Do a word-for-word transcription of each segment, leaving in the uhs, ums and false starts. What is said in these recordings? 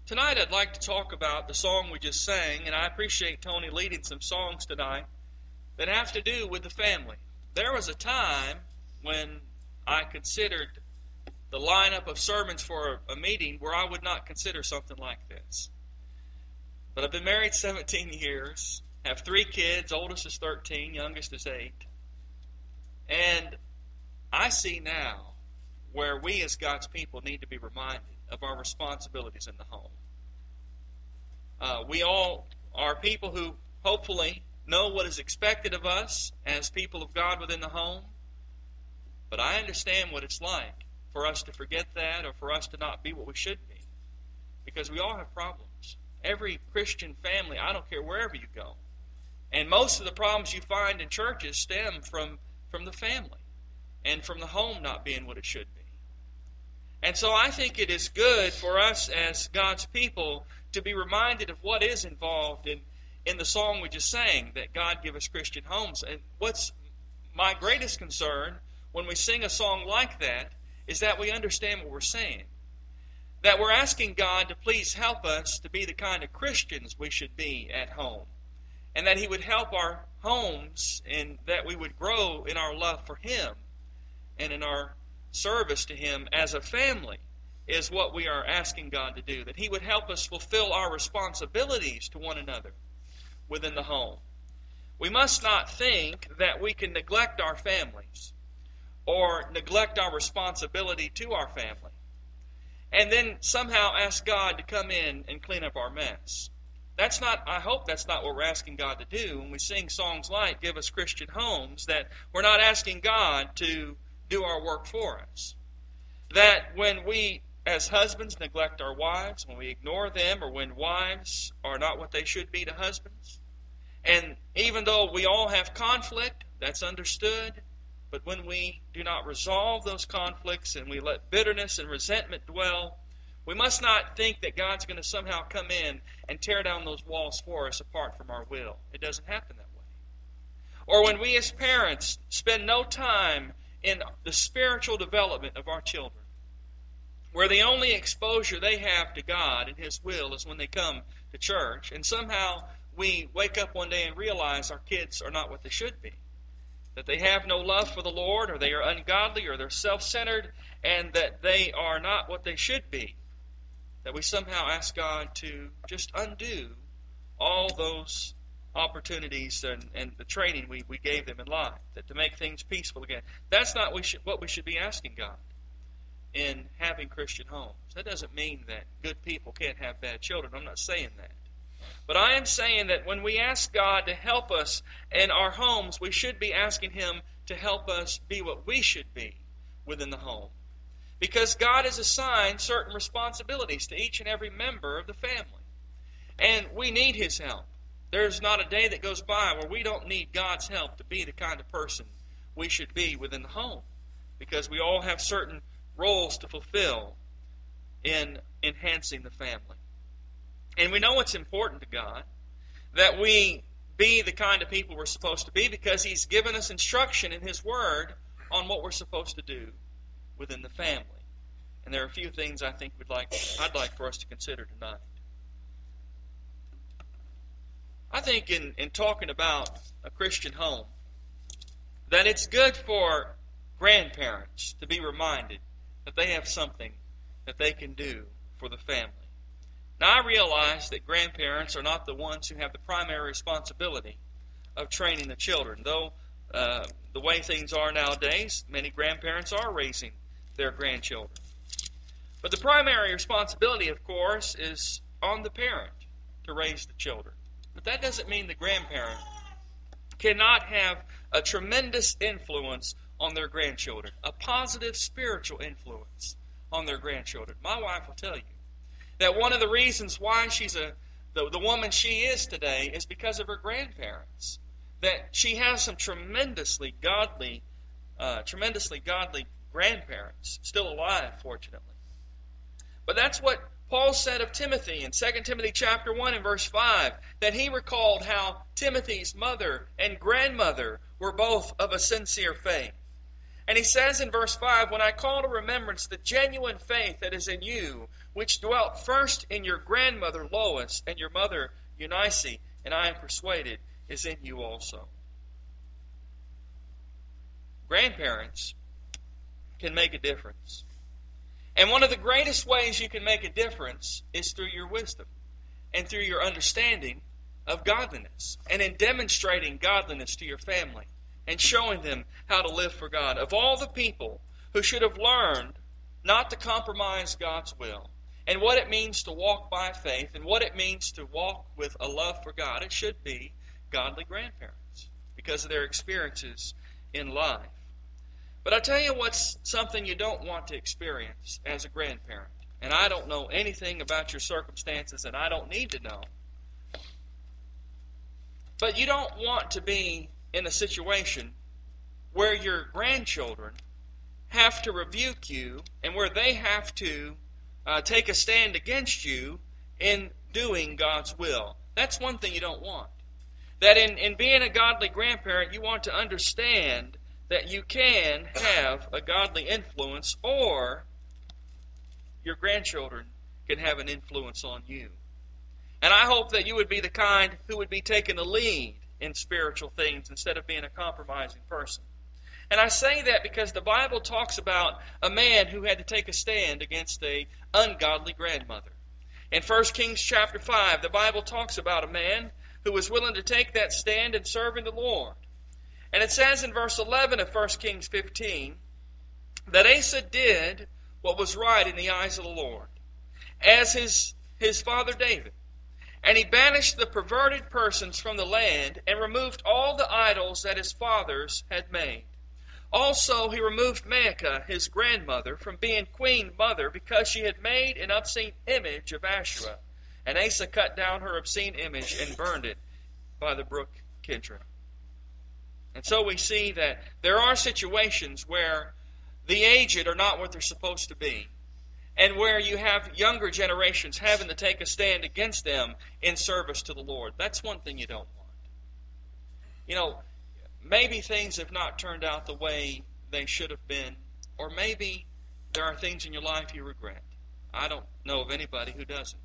Tonight I'd like to talk about the song we just sang, and I appreciate Tony leading some songs tonight that have to do with the family. There was a time when I considered the lineup of sermons for a meeting where I would not consider something like this. But I've been married seventeen years, have three kids, oldest is thirteen, youngest is eight. And I see now where we as God's people need to be reminded of our responsibilities in the home. Uh, we all are people who hopefully know what is expected of us as people of God within the home. But I understand what it's like for us to forget that or for us to not be what we should be. Because we all have problems. Every Christian family, I don't care wherever you go. And most of the problems you find in churches stem from, from the family and from the home not being what it should be. And so I think it is good for us as God's people to be reminded of what is involved in, in the song we just sang, that God give us Christian homes. And what's my greatest concern when we sing a song like that is that we understand what we're saying. That we're asking God to please help us to be the kind of Christians we should be at home. And that He would help our homes and that we would grow in our love for Him and in our service to Him as a family is what we are asking God to do. That He would help us fulfill our responsibilities to one another within the home. We must not think that we can neglect our families or neglect our responsibility to our family and then somehow ask God to come in and clean up our mess. That's not, I hope that's not what we're asking God to do when we sing songs like Give Us Christian Homes, that we're not asking God to do our work for us. That when we, as husbands, neglect our wives, when we ignore them, or when wives are not what they should be to husbands, and even though we all have conflict, that's understood, but when we do not resolve those conflicts and we let bitterness and resentment dwell, we must not think that God's going to somehow come in and tear down those walls for us apart from our will. It doesn't happen that way. Or when we as parents spend no time in the spiritual development of our children, where the only exposure they have to God and His will is when they come to church, and somehow we wake up one day and realize our kids are not what they should be. That they have no love for the Lord, or they are ungodly, or they're self-centered, and that they are not what they should be. That we somehow ask God to just undo all those opportunities and, and the training we, we gave them in life, that to make things peaceful again. That's not we should, what we should be asking God in having Christian homes. That doesn't mean that good people can't have bad children. I'm not saying that. But I am saying that when we ask God to help us in our homes, we should be asking Him to help us be what we should be within the home. Because God has assigned certain responsibilities to each and every member of the family. And we need His help. There's not a day that goes by where we don't need God's help to be the kind of person we should be within the home. Because we all have certain roles to fulfill in enhancing the family. And we know it's important to God that we be the kind of people we're supposed to be because He's given us instruction in His Word on what we're supposed to do within the family. And there are a few things I think we'd like, I'd like for us to consider tonight. I think in, in talking about a Christian home, that it's good for grandparents to be reminded that they have something that they can do for the family. Now, I realize that grandparents are not the ones who have the primary responsibility of training the children, though uh, the way things are nowadays, many grandparents are raising their grandchildren. But the primary responsibility, of course, is on the parent to raise the children. But that doesn't mean the grandparent cannot have a tremendous influence on their grandchildren, a positive spiritual influence on their grandchildren. My wife will tell you that one of the reasons why she's a the, the woman she is today is because of her grandparents. That she has some tremendously godly, uh, tremendously godly grandparents still alive, fortunately. But that's what Paul said of Timothy in Second Timothy chapter one and verse five, that he recalled how Timothy's mother and grandmother were both of a sincere faith. And he says in verse five, when I call to remembrance the genuine faith that is in you, which dwelt first in your grandmother Lois and your mother Eunice, and I am persuaded is in you also. Grandparents can make a difference. And one of the greatest ways you can make a difference is through your wisdom and through your understanding of godliness, and in demonstrating godliness to your family and showing them how to live for God. Of all the people who should have learned not to compromise God's will and what it means to walk by faith and what it means to walk with a love for God, it should be godly grandparents because of their experiences in life. But I tell you what's something you don't want to experience as a grandparent. And I don't know anything about your circumstances, and I don't need to know. But you don't want to be in a situation where your grandchildren have to rebuke you and where they have to uh, take a stand against you in doing God's will. That's one thing you don't want. That in, in being a godly grandparent, you want to understand that you can have a godly influence, or your grandchildren can have an influence on you. And I hope that you would be the kind who would be taking the lead in spiritual things instead of being a compromising person. And I say that because the Bible talks about a man who had to take a stand against an ungodly grandmother. In First Kings chapter five, the Bible talks about a man who was willing to take that stand and serve in the Lord. And it says in verse eleven of First Kings fifteen, that Asa did what was right in the eyes of the Lord, as his, his father David. And he banished the perverted persons from the land, and removed all the idols that his fathers had made. Also he removed Maacah, his grandmother, from being queen mother, because she had made an obscene image of Asherah. And Asa cut down her obscene image and burned it by the brook Kidron. And so we see that there are situations where the aged are not what they're supposed to be, and where you have younger generations having to take a stand against them in service to the Lord. That's one thing you don't want. You know, maybe things have not turned out the way they should have been, or maybe there are things in your life you regret. I don't know of anybody who doesn't.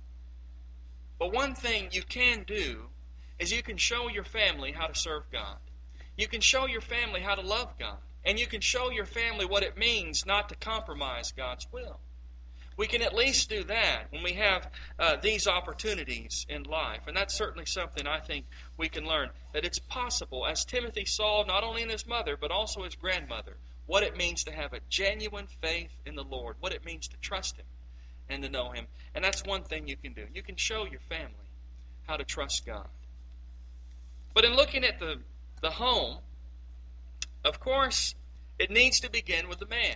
But one thing you can do is you can show your family how to serve God. You can show your family how to love God. And you can show your family what it means not to compromise God's will. We can at least do that when we have uh, these opportunities in life. And that's certainly something I think we can learn. That it's possible, as Timothy saw not only in his mother, but also his grandmother, what it means to have a genuine faith in the Lord. What it means to trust Him and to know Him. And that's one thing you can do. You can show your family how to trust God. But in looking at the, the home, of course, it needs to begin with the man.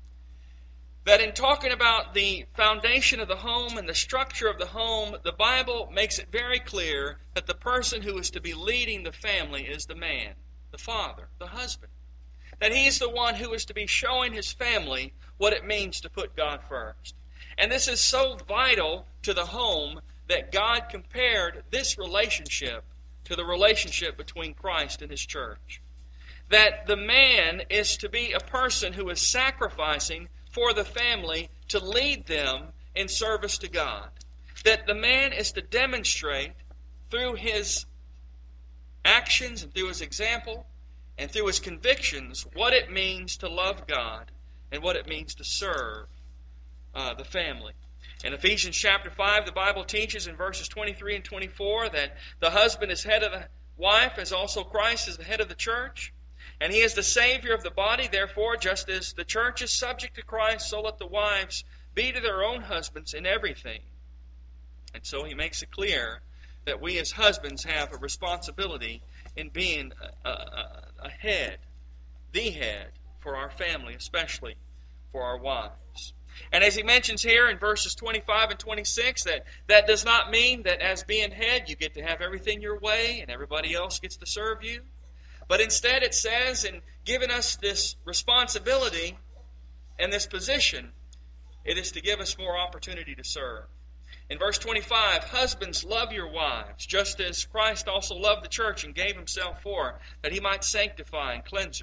That in talking about the foundation of the home and the structure of the home, the Bible makes it very clear that the person who is to be leading the family is the man, the father, the husband. That he is the one who is to be showing his family what it means to put God first. And this is so vital to the home that God compared this relationship to the relationship between Christ and His church. That the man is to be a person who is sacrificing for the family to lead them in service to God. That the man is to demonstrate through his actions and through his example and through his convictions what it means to love God and what it means to serve uh, the family. In Ephesians chapter five, the Bible teaches in verses twenty-three and twenty-four that the husband is head of the wife, as also Christ is the head of the church. And He is the Savior of the body. Therefore, just as the church is subject to Christ, so let the wives be to their own husbands in everything. And so He makes it clear that we as husbands have a responsibility in being a, a, a head, the head, for our family, especially for our wives. And as he mentions here in verses twenty-five and twenty-six, that that does not mean that as being head, you get to have everything your way and everybody else gets to serve you. But instead it says, in giving us this responsibility and this position, it is to give us more opportunity to serve. In verse twenty-five, husbands, love your wives, just as Christ also loved the church and gave Himself for her, that He might sanctify and cleanse her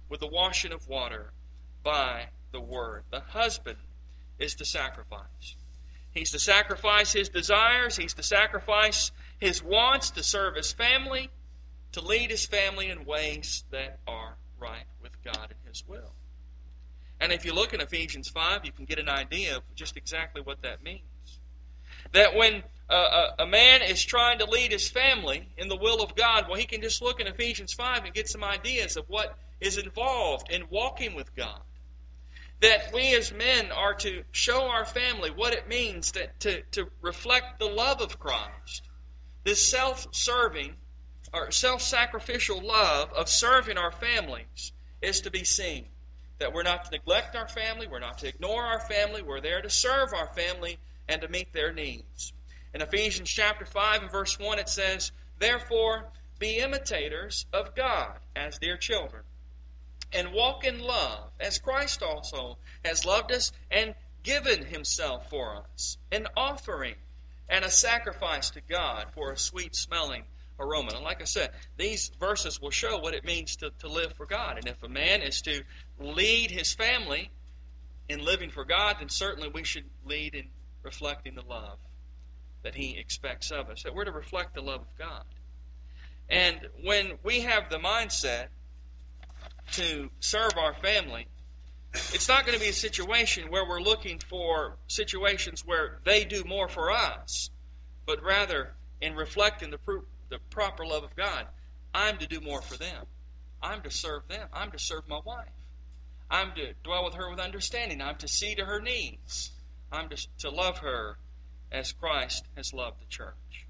with the washing of water by the word. The husband is to sacrifice. He's to sacrifice his desires. He's to sacrifice his wants to serve his family, to lead his family in ways that are right with God and his will. And if you look in Ephesians five, you can get an idea of just exactly what that means. That when uh, a, a man is trying to lead his family in the will of God, well, he can just look in Ephesians five and get some ideas of what is involved in walking with God. That we as men are to show our family what it means to, to, to reflect the love of Christ. This self-serving or self-sacrificial love of serving our families is to be seen. That we're not to neglect our family, we're not to ignore our family, we're there to serve our family and to meet their needs. In Ephesians chapter five and verse one it says, "Therefore be imitators of God as dear children, and walk in love, as Christ also has loved us and given himself for us, an offering and a sacrifice to God for a sweet-smelling aroma." And like I said, these verses will show what it means to, to live for God. And if a man is to lead his family in living for God, then certainly we should lead in reflecting the love that he expects of us. That we're to reflect the love of God. And when we have the mindset to serve our family, it's not going to be a situation where we're looking for situations where they do more for us, but rather in reflecting the, pro- the proper love of God, I'm to do more for them. I'm to serve them. I'm to serve my wife. I'm to dwell with her with understanding. I'm to see to her needs. I'm to, to love her as Christ has loved the church.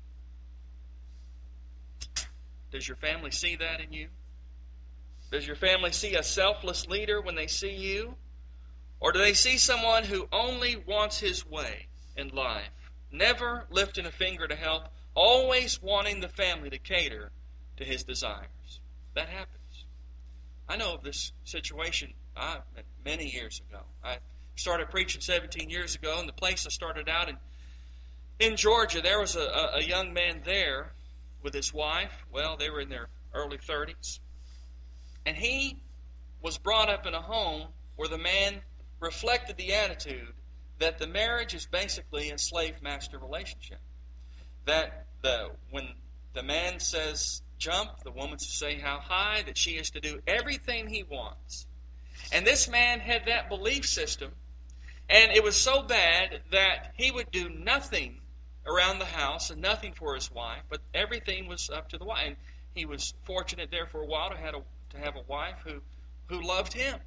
Does your family see that in you? Does your family see a selfless leader when they see you? Or do they see someone who only wants his way in life, never lifting a finger to help, always wanting the family to cater to his desires? That happens. I know of this situation I, many years ago. I started preaching seventeen years ago, and the place I started out in, in Georgia, there was a, a young man there with his wife. Well, they were in their early thirties. And he was brought up in a home where the man reflected the attitude that the marriage is basically a slave-master relationship. That the when the man says jump, the woman says say how high, that she is to do everything he wants. And this man had that belief system, and it was so bad that he would do nothing around the house and nothing for his wife, but everything was up to the wife. And he was fortunate there for a while to have a to have a wife who, who loved him.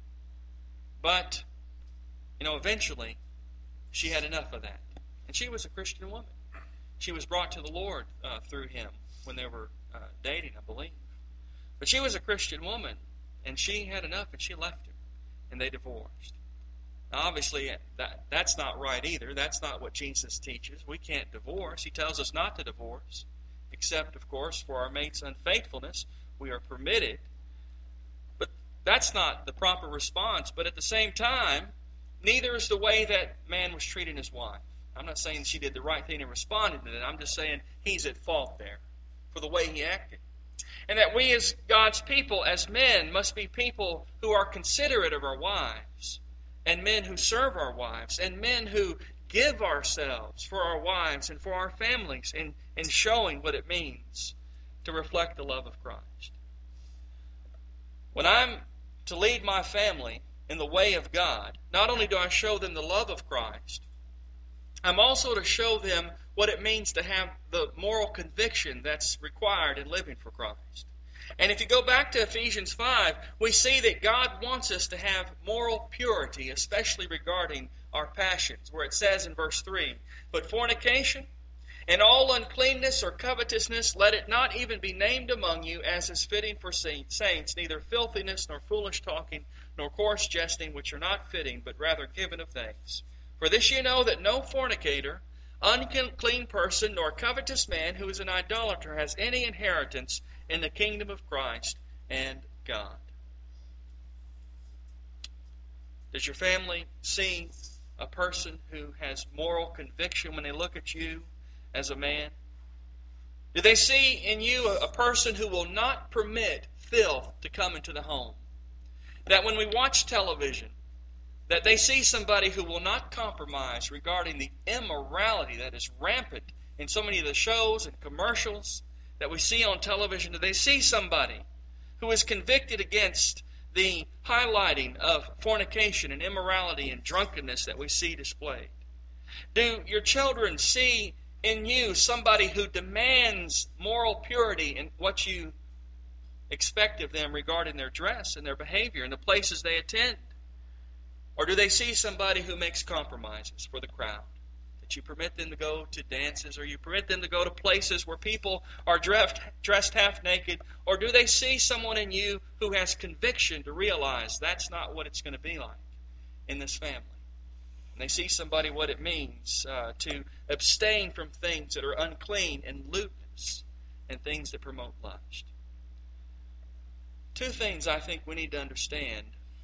But, you know, eventually she had enough of that. And she was a Christian woman. She was brought to the Lord uh, through him when they were uh, dating, I believe. But she was a Christian woman, and she had enough, and she left him, and they divorced. Now, obviously, that, that's not right either. That's not what Jesus teaches. We can't divorce. He tells us not to divorce, except, of course, for our mate's unfaithfulness. We are permitted. But that's not the proper response. But at the same time, neither is the way that man was treating his wife. I'm not saying she did the right thing in responding to that. I'm just saying he's at fault there for the way he acted. And that we as God's people, as men, must be people who are considerate of our wives, and men who serve our wives, and men who give ourselves for our wives and for our families in, in showing what it means to reflect the love of Christ. When I'm to lead my family in the way of God, not only do I show them the love of Christ, I'm also to show them what it means to have the moral conviction that's required in living for Christ. And if you go back to Ephesians five, we see that God wants us to have moral purity, especially regarding our passions, where it says in verse three, "But fornication and all uncleanness or covetousness, let it not even be named among you, as is fitting for saints, neither filthiness, nor foolish talking, nor coarse jesting, which are not fitting, but rather given of thanks. For this you know, that no fornicator, unclean person, nor covetous man who is an idolater has any inheritance in the kingdom of Christ and God." Does your family see a person who has moral conviction when they look at you as a man? Do they see in you a person who will not permit filth to come into the home? that when we watch television, that they see somebody who will not compromise regarding the immorality that is rampant in so many of the shows and commercials that we see on television, that they see somebody who is convicted against the highlighting of fornication and immorality and drunkenness that we see displayed? Do your children see in you somebody who demands moral purity in what you expect of them regarding their dress and their behavior and the places they attend? Or do they see somebody who makes compromises for the crowd? That you permit them to go to dances, or you permit them to go to places where people are dressed, dressed half naked? Or do they see someone in you who has conviction to realize that's not what it's going to be like in this family? And they see somebody what it means uh, to abstain from things that are unclean and lewdness and things that promote lust. Two things I think we need to understand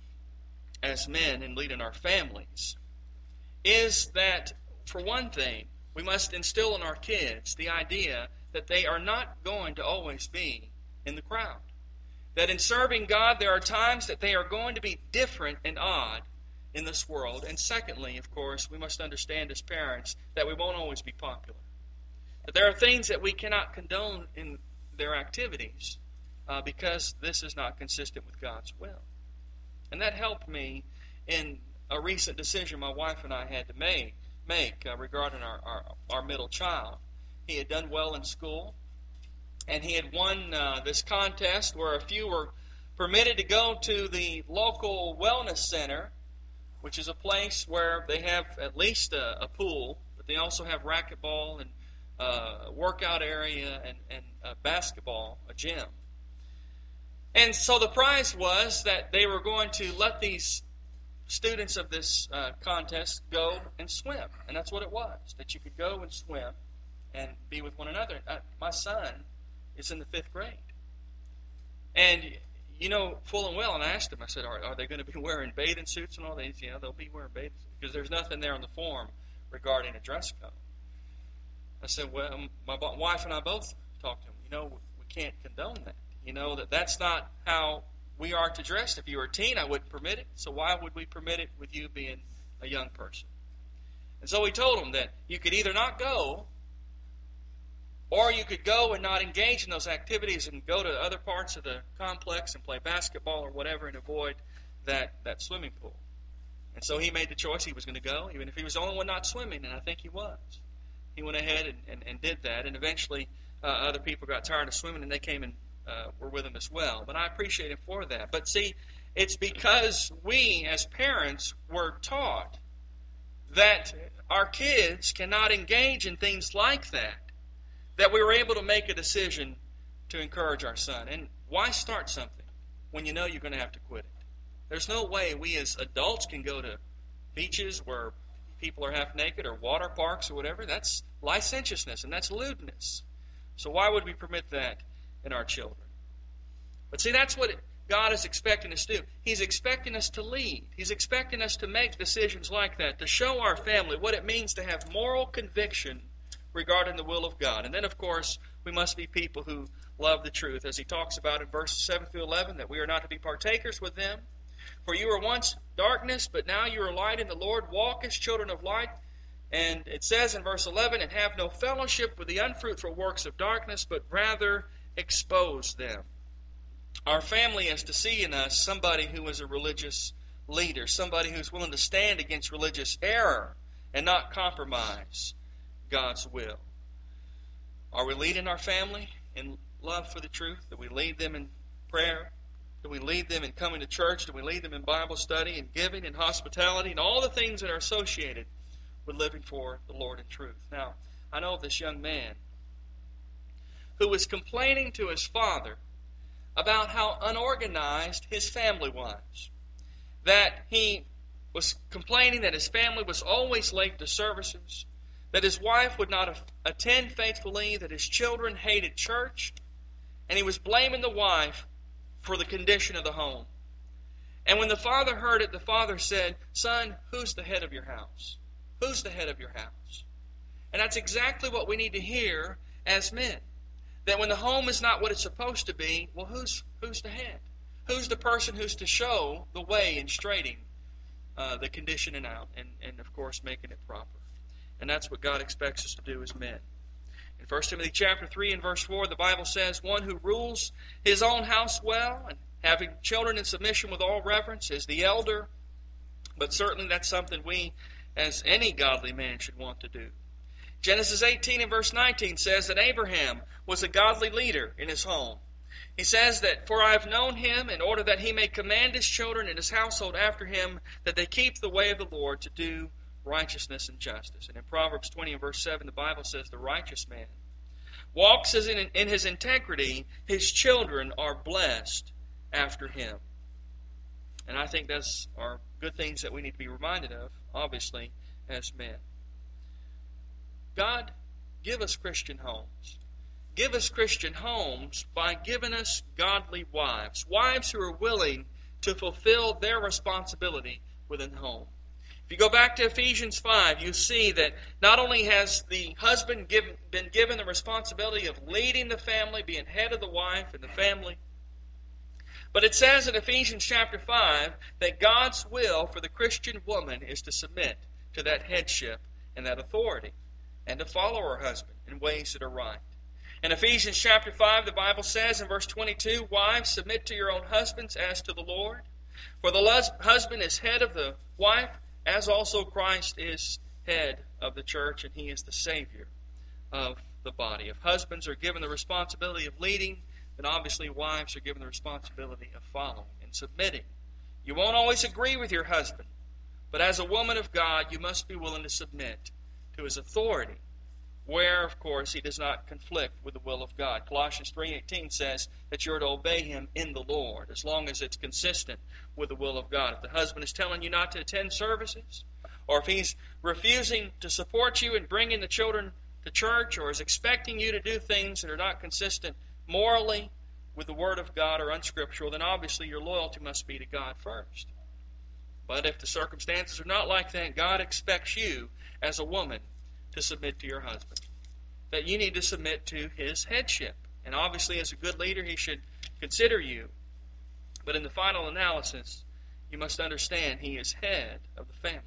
as men and leading our families is that, for one thing, we must instill in our kids the idea that they are not going to always be in the crowd. That in serving God, there are times that they are going to be different and odd in this world. And secondly, of course, we must understand as parents that we won't always be popular. That there are things that we cannot condone in their activities uh, because this is not consistent with God's will. And that helped me in a recent decision my wife and I had to make, make uh, regarding our, our, our middle child. He had done well in school, and he had won uh, this contest where a few were permitted to go to the local wellness center, which is a place where they have at least a, a pool, but they also have racquetball and uh, workout area and, and uh, basketball, a gym. And so the prize was that they were going to let these students of this uh, contest go and swim. And that's what it was, that you could go and swim and be with one another. Uh, my son is in the fifth grade. And, you know, full and well, and I asked him, I said, are, are they going to be wearing bathing suits and all these? You know, they'll be wearing bathing suits because there's nothing there on the form regarding a dress code. I said, well, my wife and I both talked to him. You know, we can't condone that. You know, that that's not how we are to dress. If you were a teen, I wouldn't permit it. So why would we permit it with you being a young person? And so we told them that you could either not go, or you could go and not engage in those activities and go to other parts of the complex and play basketball or whatever and avoid that, that swimming pool. And so he made the choice he was going to go, even if he was the only one not swimming, and I think he was. He went ahead and, and, and did that, and eventually uh, other people got tired of swimming and they came and Uh, were with him as well. But I appreciate him for that. But see, it's because we as parents were taught that our kids cannot engage in things like that, that we were able to make a decision to encourage our son. And why start something when you know you're going to have to quit it? There's no way we as adults can go to beaches where people are half naked or water parks or whatever. That's licentiousness and that's lewdness. So why would we permit that in our children? But see, that's what God is expecting us to do. He's expecting us to lead. He's expecting us to make decisions like that, to show our family what it means to have moral conviction regarding the will of God. And then, of course, we must be people who love the truth, as he talks about in verses seven through eleven, that we are not to be partakers with them. For you were once darkness, but now you are light in the Lord. Walk as children of light. And it says in verse eleven, and have no fellowship with the unfruitful works of darkness, but rather expose them. Our family is to see in us somebody who is a religious leader, somebody who's willing to stand against religious error and not compromise God's will. Are we leading our family in love for the truth? Do we lead them in prayer? Do we lead them in coming to church? Do we lead them in Bible study and giving and hospitality and all the things that are associated with living for the Lord in truth? Now, I know of this young man who was complaining to his father about how unorganized his family was. That he was complaining that his family was always late to services, that his wife would not attend faithfully, that his children hated church, and he was blaming the wife for the condition of the home. And when the father heard it, the father said, "Son, who's the head of your house? Who's the head of your house?" And that's exactly what we need to hear as men. That when the home is not what it's supposed to be, well, who's who's the head? who's the person who's to show the way in straightening uh, the conditioning out and, and, of course, making it proper. And that's what God expects us to do as men. In First Timothy chapter three and verse four, the Bible says, one who rules his own house well and having children in submission with all reverence is the elder. But certainly that's something we, as any godly man, should want to do. Genesis eighteen and verse nineteen says that Abraham was a godly leader in his home. He says that, for I have known him in order that he may command his children and his household after him, that they keep the way of the Lord to do righteousness and justice. And in Proverbs twenty and verse seven, the Bible says the righteous man walks as in, in his integrity, his children are blessed after him. And I think those are good things that we need to be reminded of, obviously, as men. God, give us Christian homes. Give us Christian homes by giving us godly wives. Wives who are willing to fulfill their responsibility within the home. If you go back to Ephesians five, you see that not only has the husband given, been given the responsibility of leading the family, being head of the wife and the family, but it says in Ephesians chapter five that God's will for the Christian woman is to submit to that headship and that authority and to follow her husband in ways that are right. In Ephesians chapter five, the Bible says in verse twenty-two, wives, submit to your own husbands as to the Lord. For the husband is head of the wife, as also Christ is head of the church, and he is the Savior of the body. If husbands are given the responsibility of leading, then obviously wives are given the responsibility of following and submitting. You won't always agree with your husband, but as a woman of God, you must be willing to submit to his authority, where, of course, he does not conflict with the will of God. Colossians three eighteen says that you're to obey him in the Lord, as long as it's consistent with the will of God. If the husband is telling you not to attend services, or if he's refusing to support you in bringing the children to church, or is expecting you to do things that are not consistent morally with the Word of God or unscriptural, then obviously your loyalty must be to God first. But if the circumstances are not like that, God expects you as a woman to submit to your husband. That you need to submit to his headship. And obviously as a good leader, he should consider you. But in the final analysis, you must understand he is head of the family.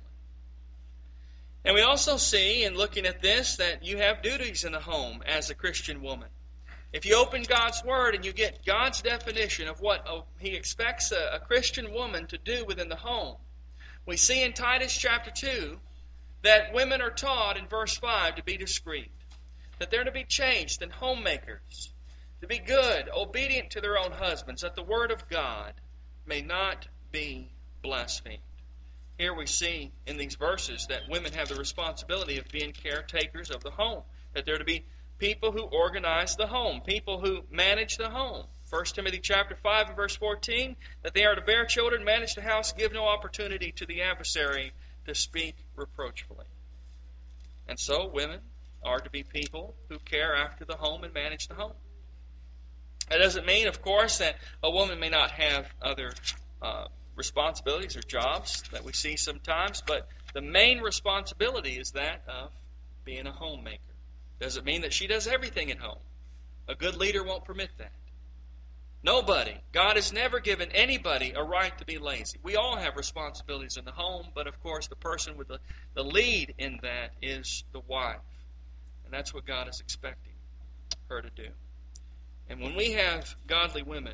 And we also see, in looking at this, that you have duties in the home as a Christian woman. If you open God's Word and you get God's definition of what he expects a, a Christian woman to do within the home, we see in Titus chapter two that women are taught in verse five to be discreet, that they're to be chaste and homemakers, to be good, obedient to their own husbands, that the Word of God may not be blasphemed. Here we see in these verses that women have the responsibility of being caretakers of the home, that they're to be people who organize the home, people who manage the home. First Timothy chapter five and verse fourteen, that they are to bear children, manage the house, give no opportunity to the adversary to speak reproachfully. And so women are to be people who care after the home and manage the home. That doesn't mean, of course, that a woman may not have other uh, responsibilities or jobs that we see sometimes, but the main responsibility is that of being a homemaker. Doesn't mean that she does everything at home. A good leader won't permit that. Nobody, God has never given anybody a right to be lazy. We all have responsibilities in the home, but of course the person with the, the lead in that is the wife. And that's what God is expecting her to do. And when we have godly women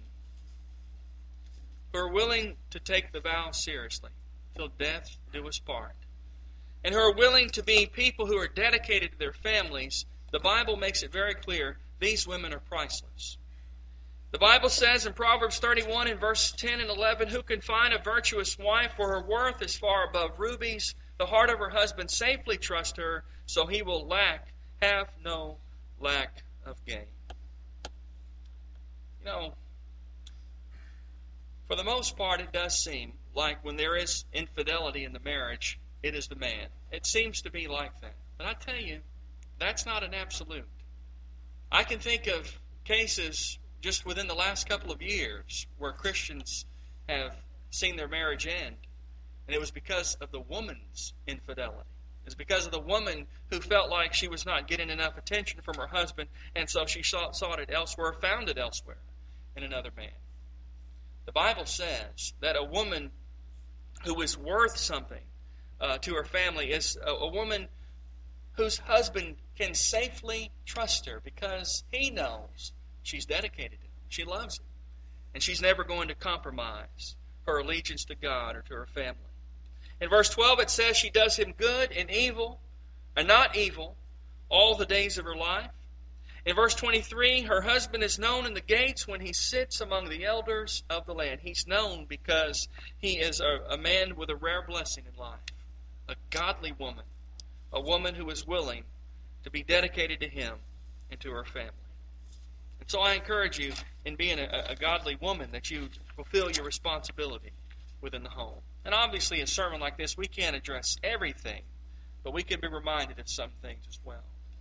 who are willing to take the vow seriously, till death do us part, and who are willing to be people who are dedicated to their families, the Bible makes it very clear these women are priceless. The Bible says in Proverbs thirty-one in verse ten and eleven, who can find a virtuous wife, for her worth is far above rubies. The heart of her husband safely trusts her, so he will lack, have no lack of gain. You know, for the most part, it does seem like when there is infidelity in the marriage, it is the man. It seems to be like that. But I tell you, that's not an absolute. I can think of cases just within the last couple of years where Christians have seen their marriage end, and it was because of the woman's infidelity. It's because of the woman who felt like she was not getting enough attention from her husband, and so she sought, sought it elsewhere, found it elsewhere in another man. The Bible says that a woman who is worth something uh, to her family is a, a woman whose husband can safely trust her because he knows she's dedicated to him. She loves him. And she's never going to compromise her allegiance to God or to her family. In verse twelve it says she does him good and evil, and not evil, all the days of her life. In verse twenty-three, her husband is known in the gates when he sits among the elders of the land. He's known because he is a, a man with a rare blessing in life, a godly woman, a woman who is willing to be dedicated to him and to her family. And so I encourage you in being a, a godly woman that you fulfill your responsibility within the home. And obviously a sermon like this, we can't address everything, but we can be reminded of some things as well.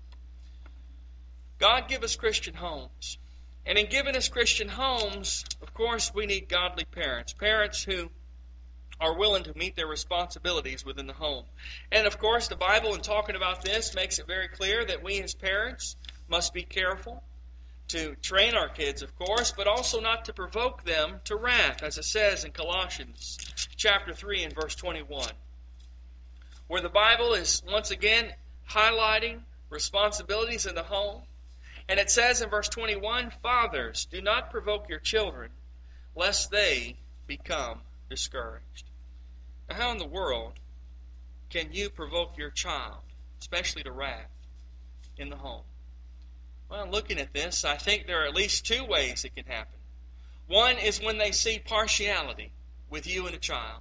God give us Christian homes. And in giving us Christian homes, of course, we need godly parents. Parents who are willing to meet their responsibilities within the home. And of course, the Bible, in talking about this, makes it very clear that we as parents must be careful to train our kids, of course, but also not to provoke them to wrath, as it says in Colossians chapter three and verse twenty-one, where the Bible is once again highlighting responsibilities in the home. And it says in verse twenty-one, "Fathers, do not provoke your children, lest they become discouraged." Now, how in the world can you provoke your child, especially to wrath, in the home? Well, looking at this, I think there are at least two ways it can happen. One is when they see partiality with you and a child.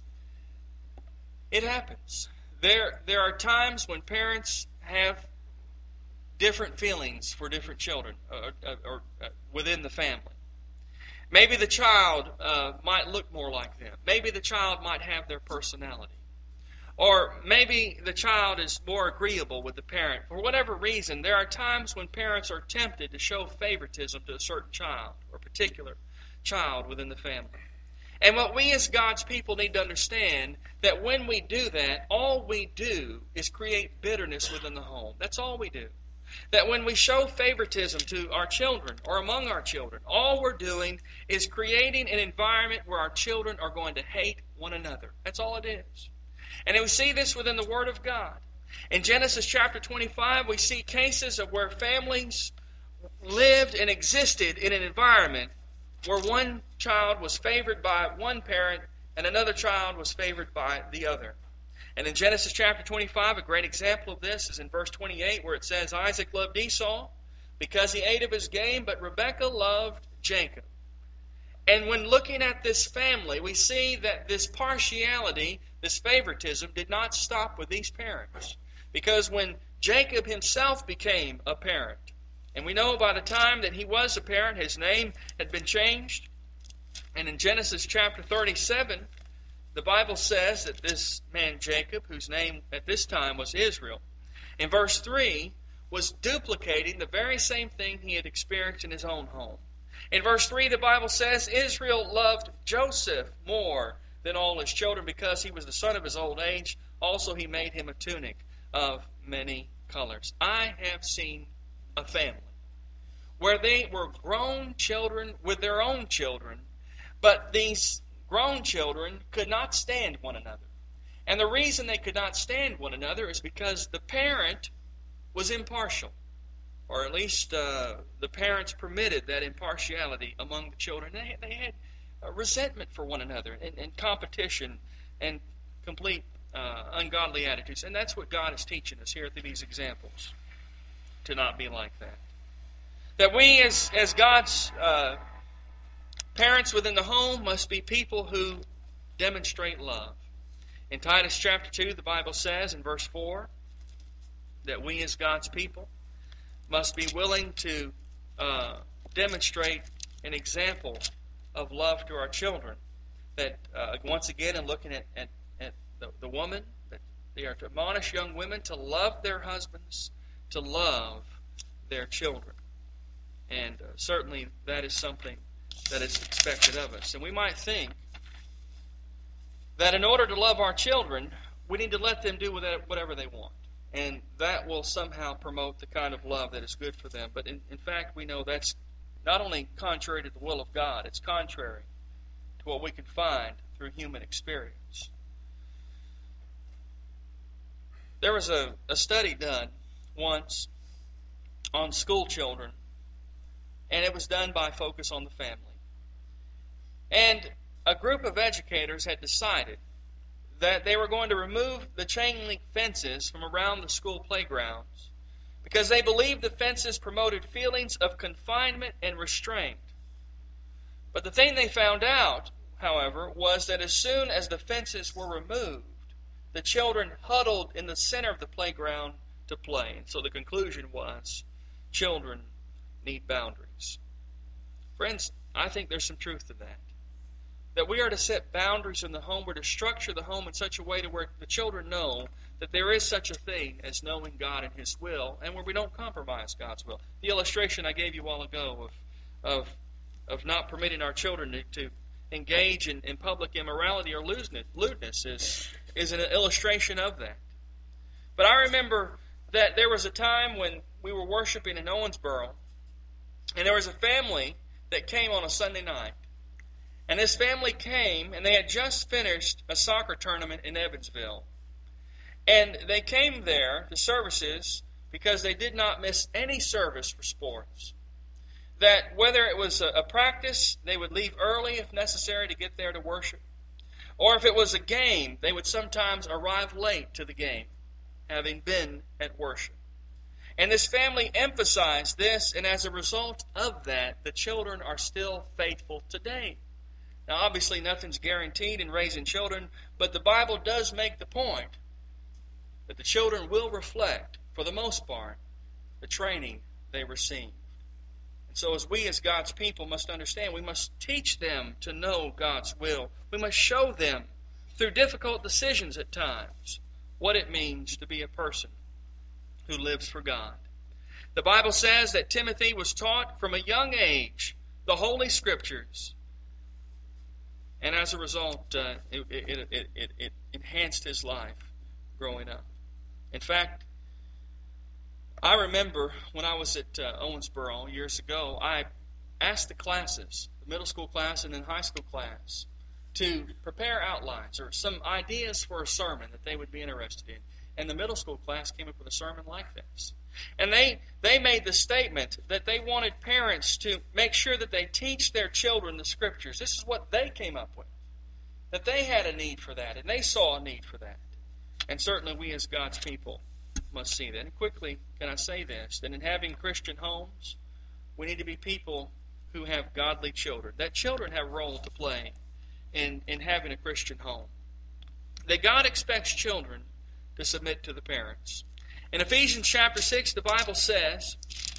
It happens. There, there are times when parents have different feelings for different children or, or, or uh, within the family. Maybe the child uh, might look more like them. Maybe the child might have their personality. Or maybe the child is more agreeable with the parent. For whatever reason, there are times when parents are tempted to show favoritism to a certain child or particular child within the family. And what we as God's people need to understand, that when we do that, all we do is create bitterness within the home. That's all we do. That when we show favoritism to our children or among our children, all we're doing is creating an environment where our children are going to hate one another. That's all it is. And we see this within the Word of God. In Genesis chapter twenty-five, we see cases of where families lived and existed in an environment where one child was favored by one parent and another child was favored by the other. And in Genesis chapter twenty-five, a great example of this is in verse twenty-eight, where it says, "Isaac loved Esau because he ate of his game, but Rebekah loved Jacob." And when looking at this family, we see that this partiality, this favoritism, did not stop with these parents. Because when Jacob himself became a parent, and we know by the time that he was a parent, his name had been changed. And in Genesis chapter thirty-seven, the Bible says that this man Jacob, whose name at this time was Israel, in verse three, was duplicating the very same thing he had experienced in his own home. In verse three, the Bible says, Israel loved Joseph more than all his children because he was the son of his old age. Also, he made him a tunic of many colors. I have seen a family where they were grown children with their own children, but these grown children could not stand one another. And the reason they could not stand one another is because the parent was impartial. Or at least uh, the parents permitted that impartiality among the children. They, they had a resentment for one another and, and competition and complete uh, ungodly attitudes. And that's what God is teaching us here through these examples, to not be like that. That we as, as God's uh, parents within the home must be people who demonstrate love. In Titus chapter two, the Bible says in verse four that we as God's people must be willing to uh, demonstrate an example of love to our children. That, uh, once again, in looking at, at, at the, the woman, that they are to admonish young women to love their husbands, to love their children. And uh, certainly that is something that is expected of us. And we might think that in order to love our children, we need to let them do whatever they want. And that will somehow promote the kind of love that is good for them. But in, in fact, we know that's not only contrary to the will of God, it's contrary to what we can find through human experience. There was a, a study done once on school children, and it was done by Focus on the Family. And a group of educators had decided that they were going to remove the chain link fences from around the school playgrounds because they believed the fences promoted feelings of confinement and restraint. But the thing they found out, however, was that as soon as the fences were removed, the children huddled in the center of the playground to play. And so the conclusion was, children need boundaries. Friends, I think there's some truth to that. That we are to set boundaries in the home. We're to structure the home in such a way to where the children know that there is such a thing as knowing God and His will, and where we don't compromise God's will. The illustration I gave you a while ago of of, of not permitting our children to, to engage in, in public immorality or lewdness is, is an illustration of that. But I remember that there was a time when we were worshiping in Owensboro, and there was a family that came on a Sunday night. And this family came, and they had just finished a soccer tournament in Evansville. And they came there to services because they did not miss any service for sports. That whether it was a, a practice, they would leave early if necessary to get there to worship. Or if it was a game, they would sometimes arrive late to the game, having been at worship. And this family emphasized this, and as a result of that, the children are still faithful today. Now, obviously, nothing's guaranteed in raising children, but the Bible does make the point that the children will reflect, for the most part, the training they received. And so as we as God's people must understand, we must teach them to know God's will. We must show them, through difficult decisions at times, what it means to be a person who lives for God. The Bible says that Timothy was taught from a young age the Holy Scriptures, and as a result, uh, it, it, it, it, it enhanced his life growing up. In fact, I remember when I was at uh, Owensboro years ago, I asked the classes, the middle school class and then high school class, to prepare outlines or some ideas for a sermon that they would be interested in. And the middle school class came up with a sermon like this. And they, they made the statement that they wanted parents to make sure that they teach their children the Scriptures. This is what they came up with. That they had a need for that, and they saw a need for that. And certainly we as God's people must see that. And quickly, can I say this, that in having Christian homes, we need to be people who have godly children. That children have a role to play in, in having a Christian home. That God expects children to submit to the parents. In Ephesians chapter six, the Bible says,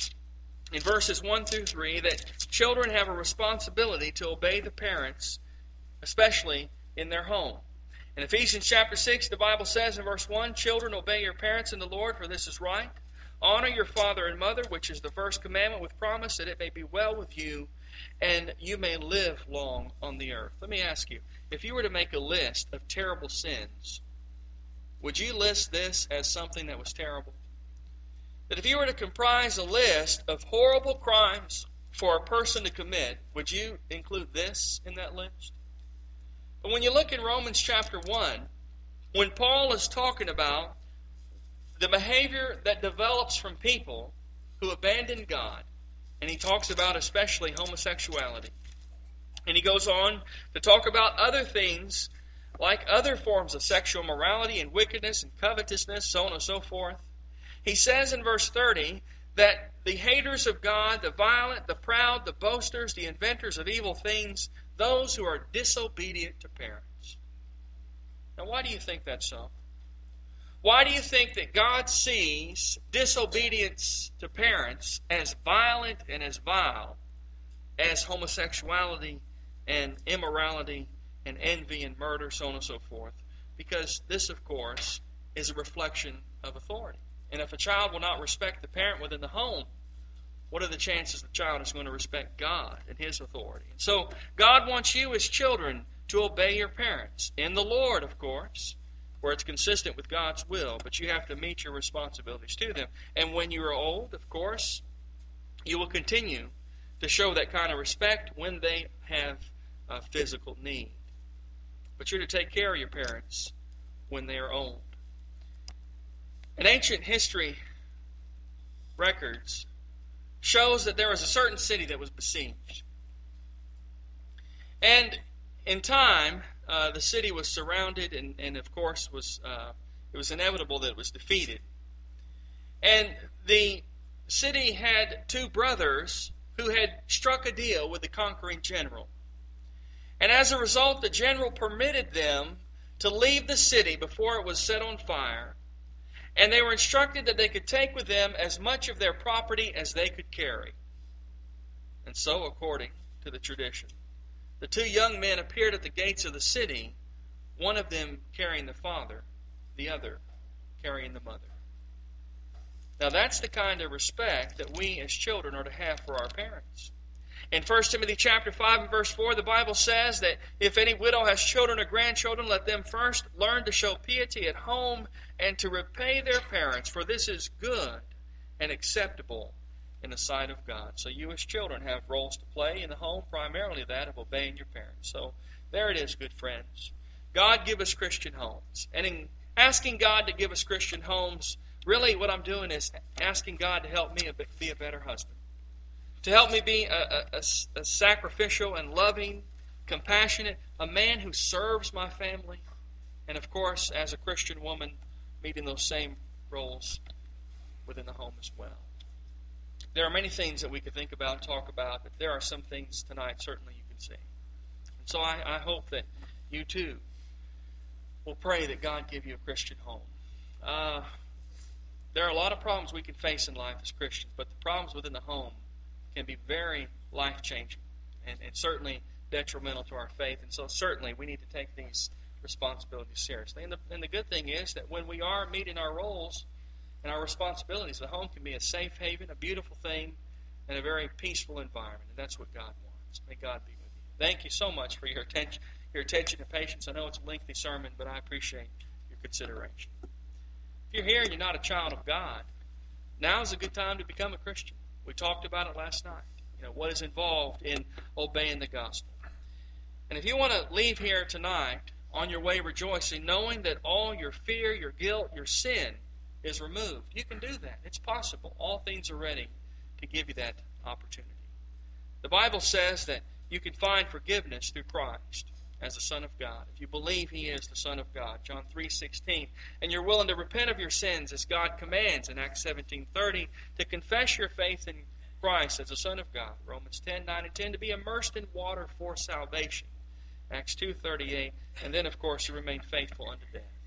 in verses one through three, that children have a responsibility to obey the parents, especially in their home. In Ephesians chapter six, the Bible says in verse one, children, obey your parents in the Lord, for this is right. Honor your father and mother, which is the first commandment, with promise that it may be well with you, and you may live long on the earth. Let me ask you, if you were to make a list of terrible sins, would you list this as something that was terrible? That if you were to comprise a list of horrible crimes for a person to commit, would you include this in that list? But when you look in Romans chapter one, when Paul is talking about the behavior that develops from people who abandon God, and he talks about especially homosexuality, and he goes on to talk about other things like other forms of sexual morality and wickedness and covetousness, so on and so forth. He says in verse thirty that the haters of God, the violent, the proud, the boasters, the inventors of evil things, those who are disobedient to parents. Now, why do you think that's so? Why do you think that God sees disobedience to parents as violent and as vile as homosexuality and immorality and envy and murder, so on and so forth? Because this, of course, is a reflection of authority. And if a child will not respect the parent within the home, what are the chances the child is going to respect God and His authority? And so God wants you as children to obey your parents. In the Lord, of course, where it's consistent with God's will, but you have to meet your responsibilities to them. And when you are old, of course, you will continue to show that kind of respect when they have uh, physical need. But you're to take care of your parents when they are old. In ancient history records shows that there was a certain city that was besieged. And in time, uh, the city was surrounded, and, and of course, was uh, it was inevitable that it was defeated. And the city had two brothers who had struck a deal with the conquering general. And as a result, the general permitted them to leave the city before it was set on fire. And they were instructed that they could take with them as much of their property as they could carry. And so, according to the tradition, the two young men appeared at the gates of the city, one of them carrying the father, the other carrying the mother. Now that's the kind of respect that we as children are to have for our parents. In First Timothy chapter five and verse four, the Bible says that if any widow has children or grandchildren, let them first learn to show piety at home and to repay their parents, for this is good and acceptable in the sight of God. So you as children have roles to play in the home, primarily that of obeying your parents. So there it is, good friends. God give us Christian homes. And in asking God to give us Christian homes, really what I'm doing is asking God to help me be a better husband. To help me be a, a, a sacrificial and loving, compassionate, a man who serves my family. And of course, as a Christian woman, meeting those same roles within the home as well. There are many things that we could think about and talk about, but there are some things tonight certainly you can see. And so I, I hope that you too will pray that God give you a Christian home. Uh, there are a lot of problems we can face in life as Christians, but the problems within the home can be very life-changing and, and certainly detrimental to our faith. And so certainly we need to take these responsibilities seriously. And the, and the good thing is that when we are meeting our roles and our responsibilities, the home can be a safe haven, a beautiful thing, and a very peaceful environment. And that's what God wants. May God be with you. Thank you so much for your attention, your attention and patience. I know it's a lengthy sermon, but I appreciate your consideration. If you're here and you're not a child of God, now is a good time to become a Christian. We talked about it last night. You know, what is involved in obeying the gospel. And if you want to leave here tonight on your way rejoicing, knowing that all your fear, your guilt, your sin is removed, you can do that. It's possible. All things are ready to give you that opportunity. The Bible says that you can find forgiveness through Christ as the Son of God. If you believe He is the Son of God, John three sixteen, and you're willing to repent of your sins as God commands in Acts seventeen thirty, to confess your faith in Christ as the Son of God, Romans ten nine and ten, to be immersed in water for salvation, Acts two thirty-eight, and then of course you remain faithful unto death.